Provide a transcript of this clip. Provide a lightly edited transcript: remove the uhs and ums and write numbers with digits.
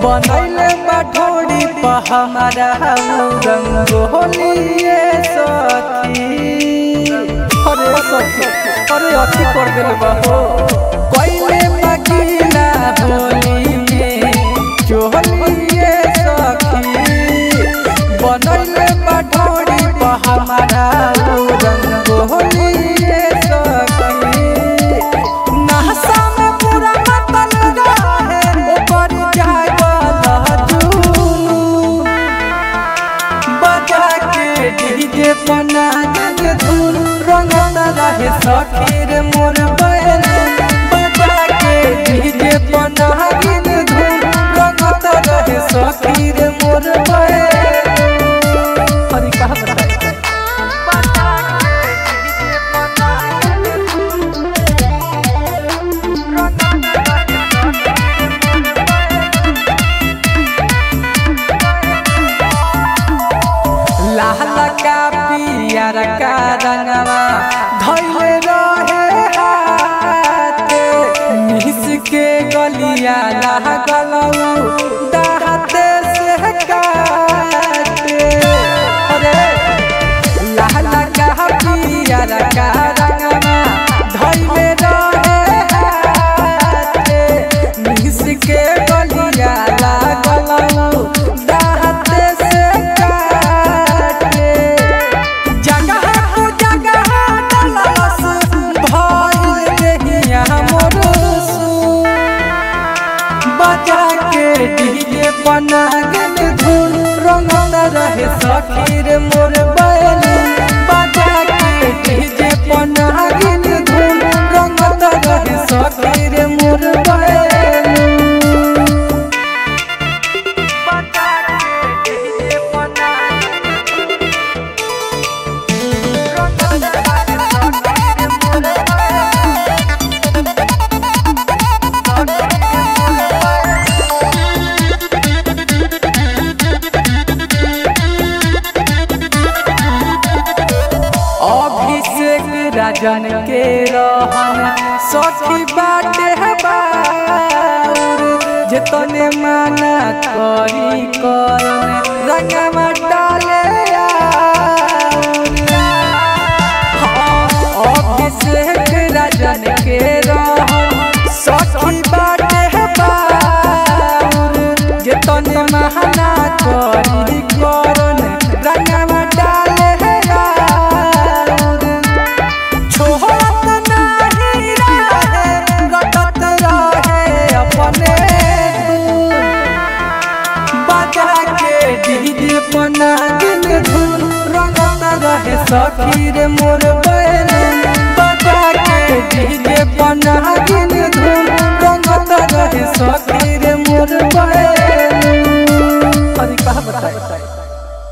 बनैले बाठोड़ी पर हमारा रंगोलिए सखी। अरे सखी अरे अति कर दिल बहो कोइले मकीना होली में चोलिए सखी। बनैले बाठोड़ी पर हमारा रंगोलिए सखी। नहसा में पूरा मतल रहे ऊपर जागल जुनू बजा के डीजे पना के धुन रंगत रहे सखी रे मोर बैल। बजा के डीजे पना के धुन रंगत रहे सखी रे मोर बैल। अरे कहां बताए लाल का पियर का रंगवा धइले रहे हाथ मिस के गलिया लागलौ दाहते से काटे। अरे लाल का पियर का रंगवा धइले रहे हाथ मिस के गलिया लागलौ दाहते से डीजे पना के धुन रंगत रहे सखी रे मोर बैल। बजा के डीजे पना के धुन रंगत रहे सखी रे मोर बैल। राजन के रहन सखी बाटे बाउर जतने माना करी करन रंगवा डाले अभिषेक राजन के रहन सखी बाटे बाउर जतने माना करी करन रंगवा डीजे पना के धुन रंगत रहे सखी रे मोर बैल। बजा के डीजे पना के धुन रंगत रहे सखी रे मोर बैल। अरे कहां बताए